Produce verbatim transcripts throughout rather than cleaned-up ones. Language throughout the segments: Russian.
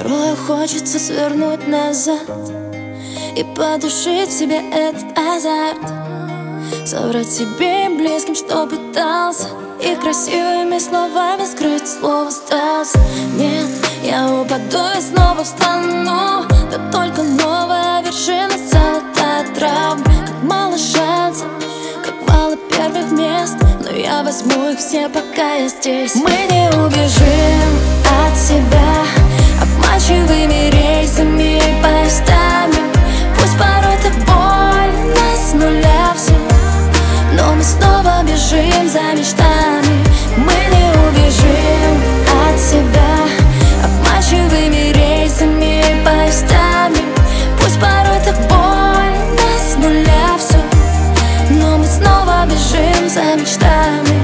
Порою хочется свернуть назад и подушить в себе этот азарт, соврать себе и близким, что пытался, и красивыми словами скрыть слово «остался». Нет, я упаду и снова встану, да только новая вершина золотая травма. Как мало шансов, как мало первых мест, но я возьму их все, пока я здесь. Мы не убежим от себя обманчивыми рейсами и поездами. Пусть порой так больно с нуля все, но мы снова бежим за мечтами. Мы не убежим от себя обманчивыми рейсами и поездами. Пусть порой так больно с нуля все, но мы снова бежим за мечтами.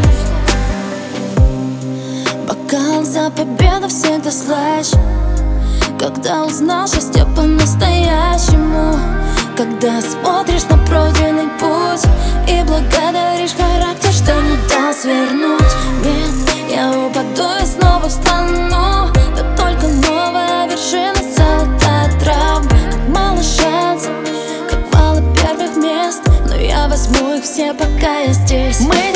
Бокал за победу всегда слаще, когда узнал счастье по-настоящему. Когда смотришь на пройденный путь и благодаришь характер, что не дал свернуть. Нет, я упаду и снова встану, да только новая вершина золотая травма. Как мало шансов, как мало первых мест, но я возьму их все, пока я здесь. Мы